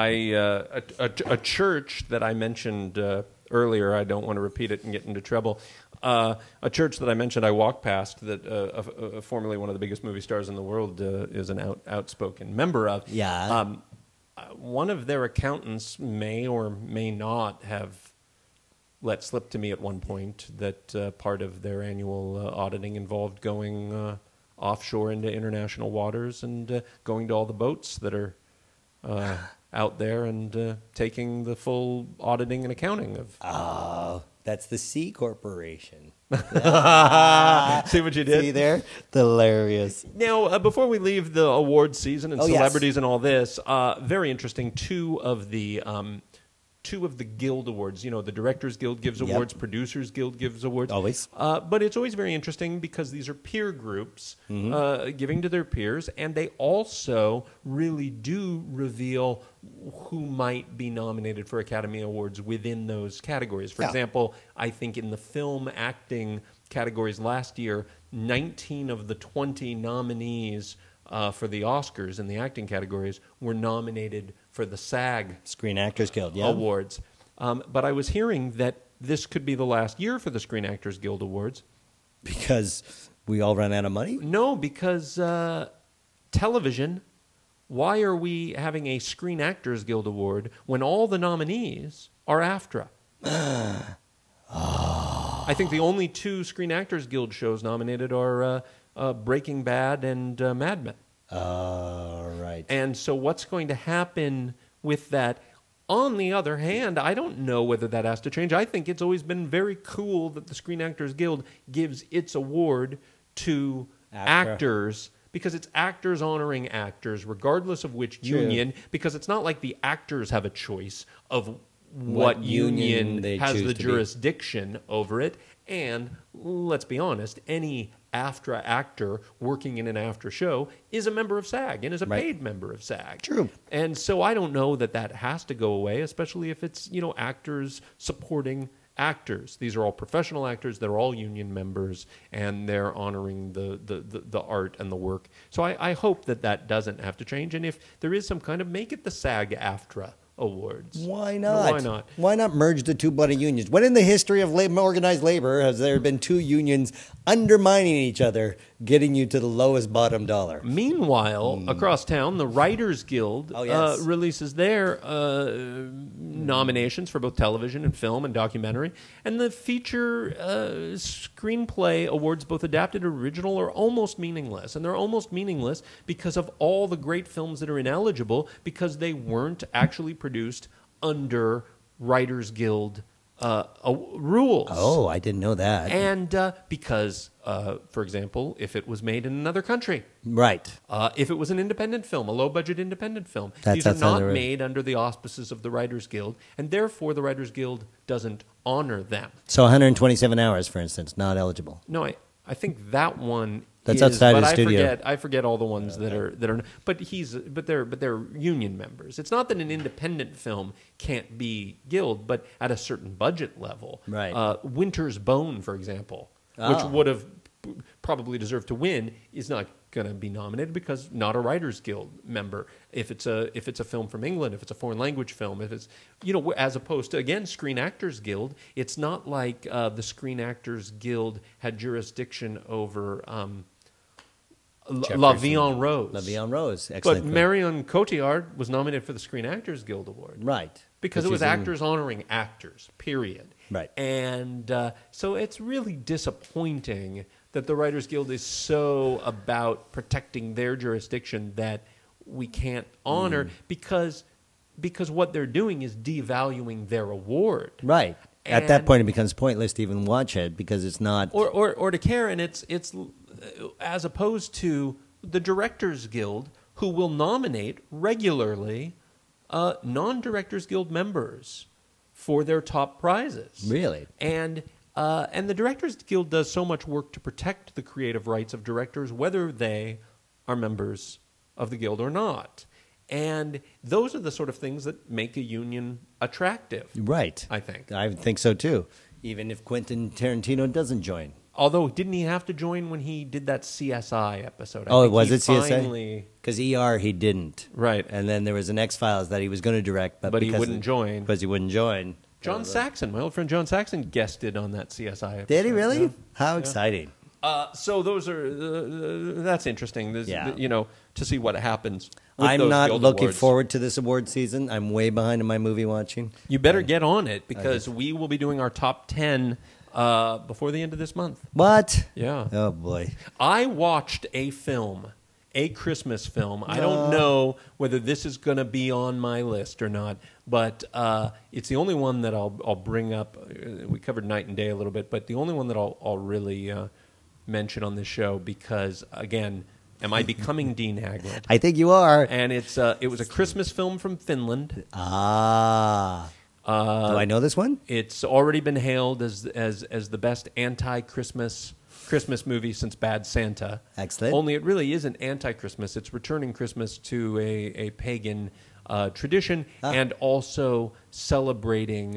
a church that I mentioned earlier, I don't want to repeat it and get into trouble. A church that I mentioned I walked past that formerly one of the biggest movie stars in the world is an outspoken member of. Yeah. One of their accountants may or may not have let slip to me at one point that part of their annual auditing involved going offshore into international waters and going to all the boats that are out there and taking the full auditing and accounting of. Oh, that's the C Corporation. See what you did? See there? Hilarious. Now, before we leave the awards season and celebrities and all this, very interesting, two of the Guild Awards. You know, the Directors Guild gives awards, Producers Guild gives awards. Always. But it's always very interesting because these are peer groups giving to their peers, and they also really do reveal who might be nominated for Academy Awards within those categories. For example, I think in the film acting categories last year, 19 of the 20 nominees for the Oscars in the acting categories were nominated for the SAG Screen Actors Guild Awards. But I was hearing that this could be the last year for the Screen Actors Guild Awards. Because we all ran out of money? No, because television, why are we having a Screen Actors Guild Award when all the nominees are AFTRA? I think the only two Screen Actors Guild shows nominated are Breaking Bad and Mad Men. Right. And so what's going to happen with that? On the other hand, I don't know whether that has to change. I think it's always been very cool that the Screen Actors Guild gives its award to actors because it's actors honoring actors, regardless of which union, because it's not like the actors have a choice of what union has the jurisdiction over it. And let's be honest, any AFTRA actor working in an AFTRA show is a member of SAG and is a paid member of SAG. True. And so I don't know that has to go away, especially if it's, actors supporting actors. These are all professional actors. They're all union members, and they're honoring the art and the work. So I hope that doesn't have to change. And if there is some kind of, make it the SAG-AFTRA awards. Why not? Why not? Why not merge the two bloody unions? When in the history of organized labor has there been two unions undermining each other, getting you to the lowest bottom dollar? Meanwhile, across town, the Writers Guild releases their nominations for both television and film and documentary. And the feature screenplay awards, both adapted and original, are almost meaningless. And they're almost meaningless because of all the great films that are ineligible because they weren't actually produced under Writers Guild rules. Oh, I didn't know that. And because, for example, if it was made in another country. Right. If it was an independent film, a low-budget independent film. These are not made under the auspices of the Writers Guild, and therefore the Writers Guild doesn't honor them. So 127 hours, for instance, not eligible. No, I think that one That's outside the studio. I forget all the ones that are but they're union members. It's not that an independent film can't be guild, but at a certain budget level. Right. Winter's Bone, for example, which would have probably deserved to win, is not going to be nominated because not a Writers Guild member. If it's a film from England, if it's a foreign language film, if it's as opposed to again Screen Actors Guild, it's not like the Screen Actors Guild had jurisdiction over La Vie en Rose. La Vie en Rose, excellent. But Marion Cotillard was nominated for the Screen Actors Guild Award, right? Because it was actors honoring actors. Period. Right. And so it's really disappointing that the Writers Guild is so about protecting their jurisdiction that we can't honor because what they're doing is devaluing their award. Right. At that point, it becomes pointless to even watch it because it's not or to care. And it's as opposed to the Directors Guild, who will nominate regularly non-Directors Guild members for their top prizes. Really? And the Directors Guild does so much work to protect the creative rights of directors, whether they are members of the Guild or not. And those are the sort of things that make a union attractive. Right. I think so too. Even if Quentin Tarantino doesn't join. Although, didn't he have to join when he did that CSI episode? Was it CSI? Because ER he didn't. Right. And then there was an X-Files that he was going to direct, but he wouldn't join. Because he wouldn't join. John Saxon, my old friend John Saxon, guested on that CSI episode. Did he really? Yeah. How exciting. So those are that's interesting. To see what happens. I'm not looking awards. forward to this award season. I'm way behind in my movie watching. You better get on it because we will be doing our top 10 before the end of this month. What? Yeah. Oh boy. I watched a Christmas film. I don't know whether this is going to be on my list or not, but it's the only one that I'll bring up. We covered Night and Day a little bit, but the only one that I'll really mention on this show because, again, am I becoming Dean Haglund? I think you are. And it was a Christmas film from Finland. Ah. Do I know this one? It's already been hailed as the best anti-Christmas movie since Bad Santa. Excellent. Only it really isn't anti-Christmas. It's returning Christmas to a pagan tradition and also celebrating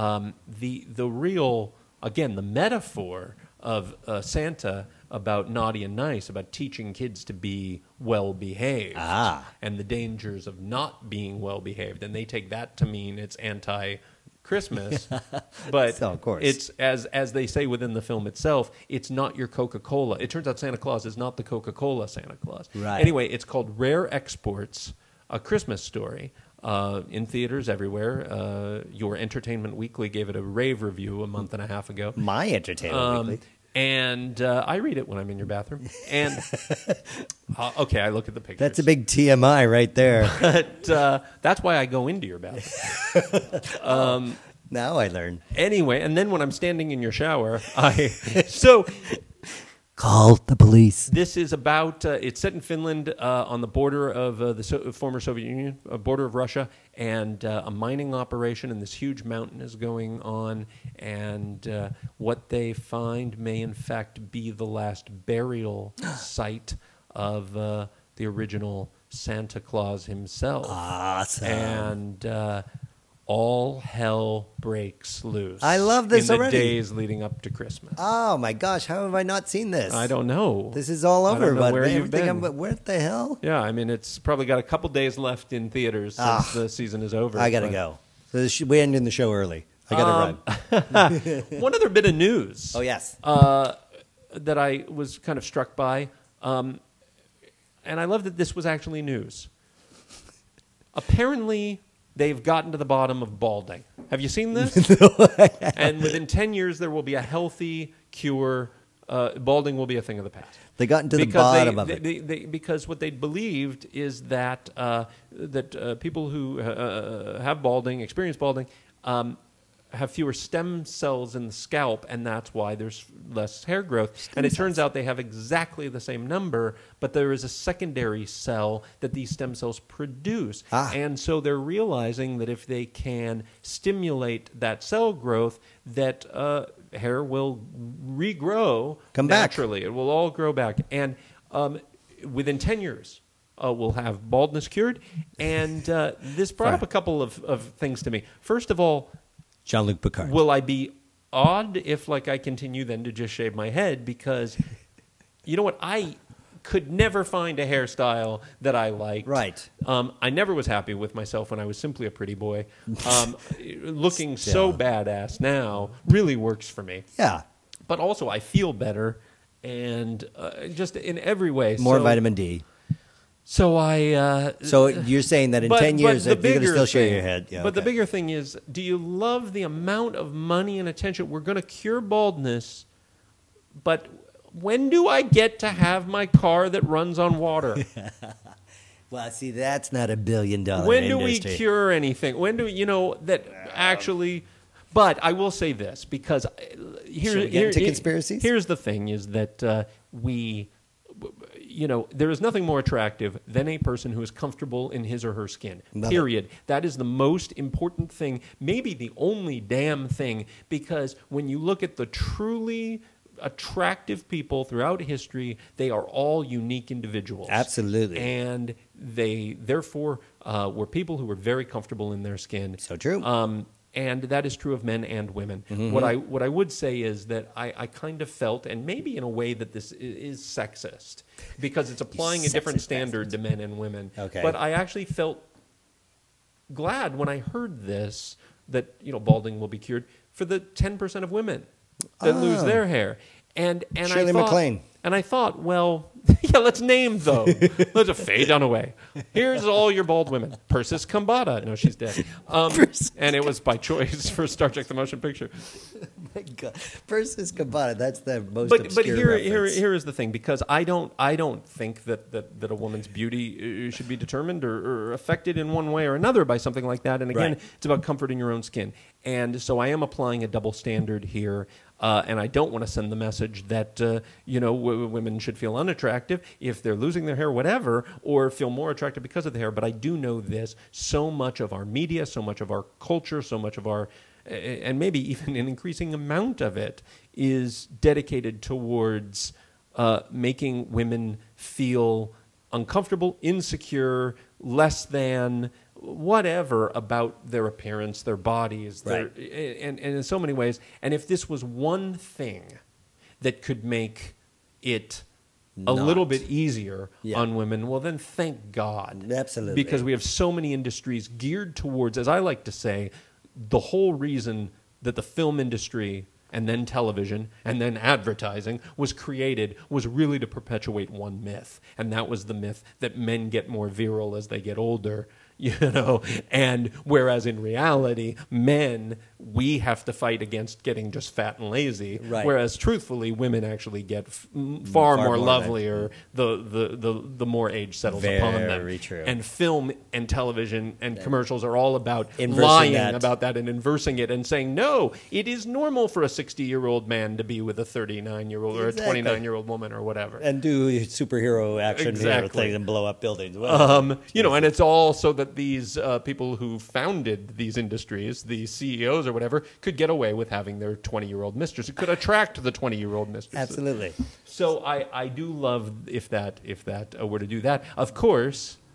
the real, again, the metaphor of Santa about naughty and nice, about teaching kids to be well-behaved and the dangers of not being well-behaved. And they take that to mean it's anti-Christmas. But so, of course. It's, as they say within the film itself, it's not your Coca-Cola. It turns out Santa Claus is not the Coca-Cola Santa Claus. Right. Anyway, it's called Rare Exports, A Christmas Story. In theaters everywhere. Your Entertainment Weekly gave it a rave review a month and a half ago. My Entertainment Weekly. And I read it when I'm in your bathroom. And okay, I look at the pictures. That's a big TMI right there. But that's why I go into your bathroom. Now I learn. Anyway, and then when I'm standing in your shower, Call the police. This is about, it's set in Finland on the border of the former Soviet Union, border of Russia, and a mining operation, and this huge mountain is going on, and what they find may in fact be the last burial site of the original Santa Claus himself. Awesome. And all hell breaks loose. I love this in the already. days leading up to Christmas. Oh my gosh, how have I not seen this? I don't know. This is all over. I don't know but where you've been. Where the hell? Yeah, I mean, it's probably got a couple days left in theaters since the season is over. I got to go. So we ended the show early. I got to run. One other bit of news. Oh, yes. That I was kind of struck by, and I love that this was actually news. Apparently, they've gotten to the bottom of balding. Have you seen this? And within 10 years, there will be a healthy cure. Balding will be a thing of the past. They got into the bottom of it. Because what they believed is that people who have balding, experience balding, have fewer stem cells in the scalp, and that's why there's less hair growth. And it turns out they have exactly the same number, but there is a secondary cell that these stem cells produce. And so they're realizing that if they can stimulate that cell growth, that hair will regrow naturally. It will all grow back. And within 10 years, we'll have baldness cured. And this brought up a couple of things to me. First of all, Jean-Luc Picard. Will I be odd if, I continue then to just shave my head? Because, you know what? I could never find a hairstyle that I liked. Right. I never was happy with myself when I was simply a pretty boy. Looking so badass now really works for me. Yeah. But also, I feel better, and just in every way. More vitamin D. So So you're saying that in 10 years, you're going to still shave your head. Yeah, but the bigger thing is, do you love the amount of money and attention? We're going to cure baldness, but when do I get to have my car that runs on water? Well, see, that's not $1 billion When do industry. we cure anything? When do actually? But I will say this, because into conspiracies? Here's the thing: is that there is nothing more attractive than a person who is comfortable in his or her skin. Period. That is the most important thing, maybe the only damn thing, because when you look at the truly attractive people throughout history, they are all unique individuals. Absolutely. And they, therefore, were people who were very comfortable in their skin. So true. And that is true of men and women. Mm-hmm. What I would say is that I kind of felt, and maybe in a way that this is sexist, because it's applying a different standard to men and women. Okay. But I actually felt glad when I heard this, that balding will be cured for the 10% of women that lose their hair. And Shirley I thought, MacLaine. And I thought, well, yeah, let's name those. Let's Faye Dunaway. Here's all your bald women. Persis Khambatta. No, she's dead. And it was by choice for Star Trek: The Motion Picture. Oh my God, Persis Khambatta. That's the most But obscure here is the thing, because I don't think that a woman's beauty should be determined or affected in one way or another by something like that. And again, It's about comforting your own skin. And so I am applying a double standard here. And I don't want to send the message that women should feel unattractive if they're losing their hair, whatever, or feel more attractive because of the hair. But I do know this: so much of our media, so much of our culture, so much of our, and maybe even an increasing amount of it, is dedicated towards making women feel uncomfortable, insecure, less than, whatever about their appearance, their bodies, and in so many ways. And if this was one thing that could make it a little bit easier on women, well, then thank God. Absolutely. Because we have so many industries geared towards, as I like to say, the whole reason that the film industry and then television and then advertising was created was really to perpetuate one myth. And that was the myth that men get more virile as they get older. And whereas in reality, men, we have to fight against getting just fat and lazy. Right. Whereas truthfully, women actually get far more lovelier the more age settles upon them. Very true. And film and television and commercials are all about Inversing lying that. about that and inversing it and saying, no, it is normal for a 60-year-old man to be with a 39-year-old or a 29-year-old woman or whatever. And do superhero action hero Exactly. thing and blow up buildings. And it's all so that these people who founded these industries, these CEOs or whatever, could get away with having their 20-year-old mistress. It could attract the 20-year-old mistress. Absolutely. So I do love if that were to do that. Of course,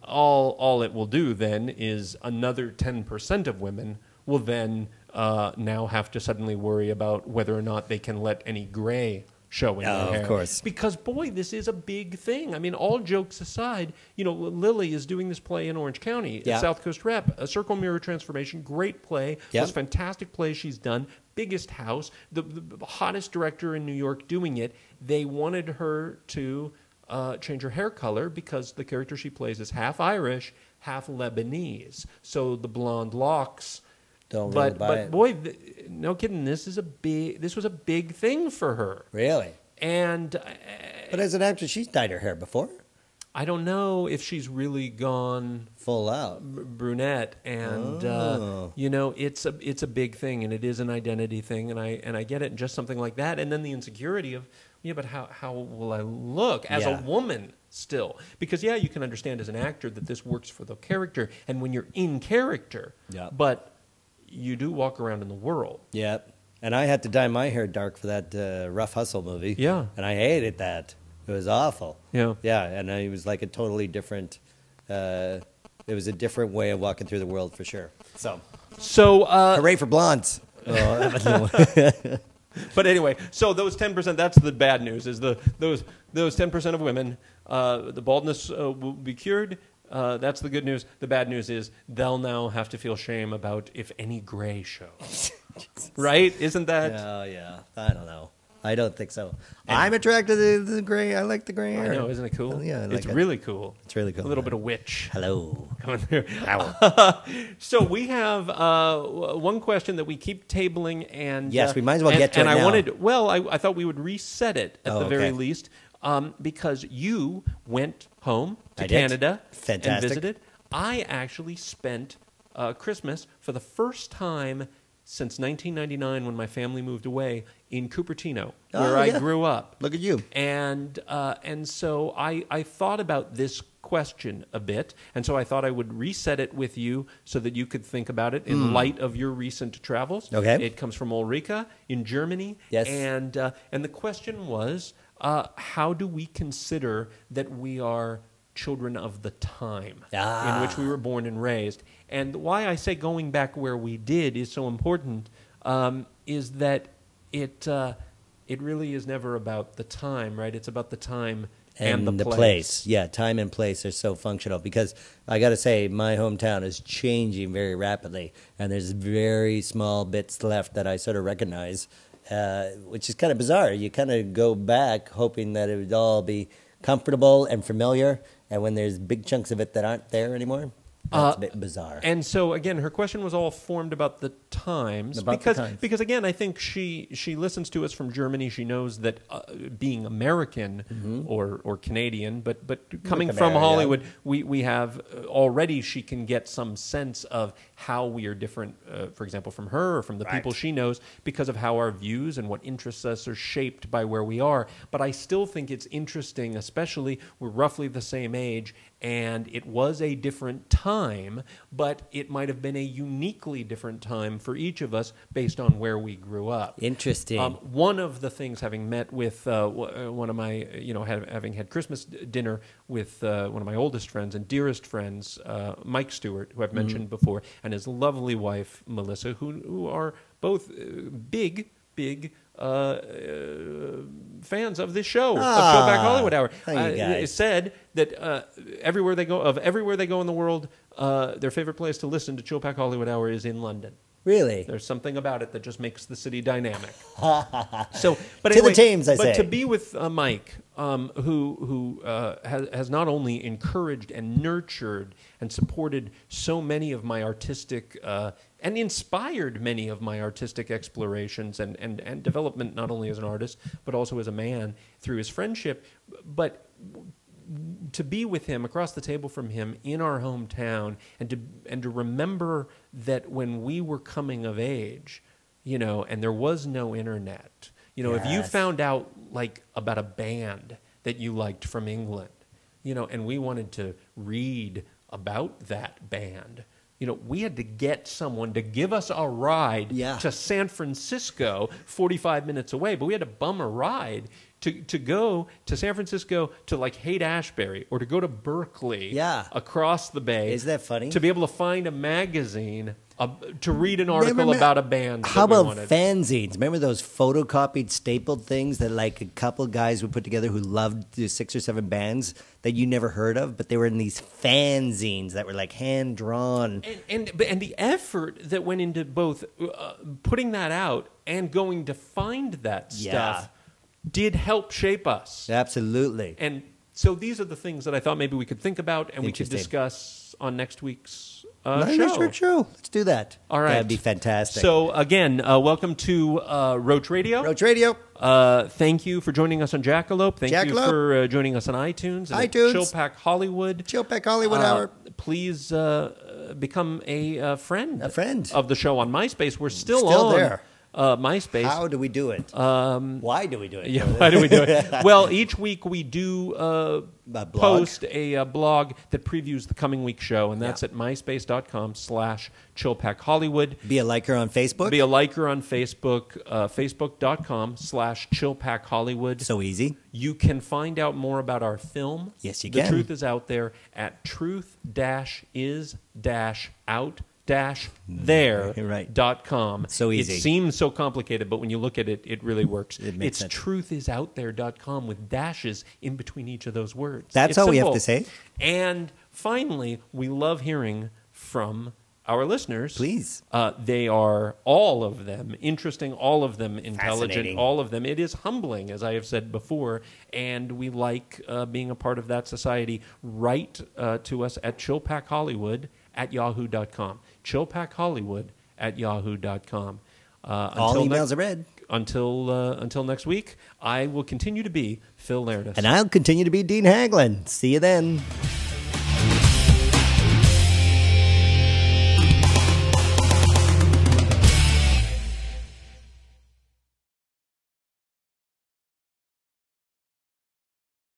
all it will do then is another 10% of women will then now have to suddenly worry about whether or not they can let any gray show in their hair. Of course. Because, boy, this is a big thing. I mean, all jokes aside, Lily is doing this play in Orange County, South Coast Rep, A Circle Mirror Transformation, great play, most fantastic play she's done, biggest house, the hottest director in New York doing it. They wanted her to change her hair color because the character she plays is half Irish, half Lebanese. So the blonde locks... But boy, no kidding. This was a big thing for her. Really? And but as an actress, she's dyed her hair before. I don't know if she's really gone full out brunette, and it's a big thing, and it is an identity thing, and I get it, and just something like that, and then the insecurity of but how will I look as a woman still? Because you can understand as an actor that this works for the character, and when you're in character, but you do walk around in the world. Yep. And I had to dye my hair dark for that Rough Hustle movie. Yeah. And I hated that. It was awful. Yeah. Yeah, and it was like a totally different, it was a different way of walking through the world for sure. So hooray for blondes. But anyway, so those 10%, that's the bad news, is those 10% of women, the baldness will be cured. That's the good news. The bad news is they'll now have to feel shame about if any gray shows. Right? Isn't that? Yeah. I don't know. I don't think so. I'm attracted to the gray. I like the gray hair. I know. Isn't it cool? Yeah. It's really cool. It's really cool. A little bit of witch. Hello. Coming through. So we have one question that we keep tabling. And yes, we might as well get to it now. I thought we would reset it at the very least. Because you went home to Canada and visited. I actually spent Christmas for the first time since 1999 when my family moved away in Cupertino, where I grew up. Look at you. And so I thought about this question a bit, and so I thought I would reset it with you so that you could think about it in light of your recent travels. Okay. It comes from Ulrika in Germany. Yes. And the question was, how do we consider that we are children of the time in which we were born and raised? And why I say going back where we did is so important is that it really is never about the time, right? It's about the time and the place. Yeah, time and place are so functional because I got to say my hometown is changing very rapidly, and there's very small bits left that I sort of recognize, which is kind of bizarre. You kind of go back hoping that it would all be comfortable and familiar, and when there's big chunks of it that aren't there anymore, that's a bit bizarre. And so, again, her question was all formed about the times. Because again, I think she listens to us from Germany. She knows that being American or Canadian, but coming from Hollywood, we have already she can get some sense of how we are different, for example, from her or from the people she knows because of how our views and what interests us are shaped by where we are. But I still think it's interesting, especially we're roughly the same age, and it was a different time, but it might have been a uniquely different time for each of us based on where we grew up. Interesting. One of the things, having met with one of my, having had Christmas dinner with one of my oldest friends and dearest friends, Mike Stewart, who I've mentioned before, and his lovely wife, Melissa, who are both big fans of this show, of Chillback Hollywood Hour. Said that everywhere they go in the world, their favorite place to listen to Chillback Hollywood Hour is in London. Really? There's something about it that just makes the city dynamic. So, but anyway, to the teams, I say. But to be with Mike, who has not only encouraged and nurtured and supported so many of my artistic and inspired many of my artistic explorations and development, not only as an artist but also as a man through his friendship, but to be with him across the table from him in our hometown and to remember that when we were coming of age, and there was no internet, if you found out like about a band that you liked from England, and we wanted to read about that band, we had to get someone to give us a ride to San Francisco, 45 minutes away, but we had to bum a ride to go to San Francisco to like Haight-Ashbury or to go to Berkeley across the bay. Is that funny? To be able to find a magazine to read an article about a band. How about fanzines? Remember those photocopied, stapled things that like a couple guys would put together who loved the 6 or 7 bands that you never heard of, but they were in these fanzines that were like hand drawn. And the effort that went into both putting that out and going to find that stuff did help shape us. Absolutely. And so these are the things that I thought maybe we could think about and we could discuss on next week's show. Let's do that. All right. That'd be fantastic. So, again, welcome to Roach Radio. Roach Radio. Thank you for joining us on Jackalope. Thank you for joining us on iTunes. And Chillpack Hollywood. Chillpack Hollywood Hour. Please become a friend. A friend. Of the show on MySpace. We're still on there. MySpace. How do we do it? Why do we do it? Yeah, why do we do it? Well, each week we do post a blog that previews the coming week's show, and that's at myspace.com/ChillpackHollywood. Be a liker on Facebook. Be a liker on Facebook, Facebook.com/ChillpackHollywood. So easy. You can find out more about our film. Yes, you can. The Truth is Out There at truth-is-out-there.com. So easy. It seems so complicated, but when you look at it, it really works. It's truthisouthere.com with dashes in between each of those words. That's all we have to say. And finally, we love hearing from our listeners. Please. They are, all of them, interesting, all of them intelligent, all of them. It is humbling, as I have said before, and we like being a part of that society. Write to us at chillpackhollywood@yahoo.com. chillpackhollywood@yahoo.com. All emails are read. Until next week, I will continue to be Phil Lairdos. And I'll continue to be Dean Haglin. See you then.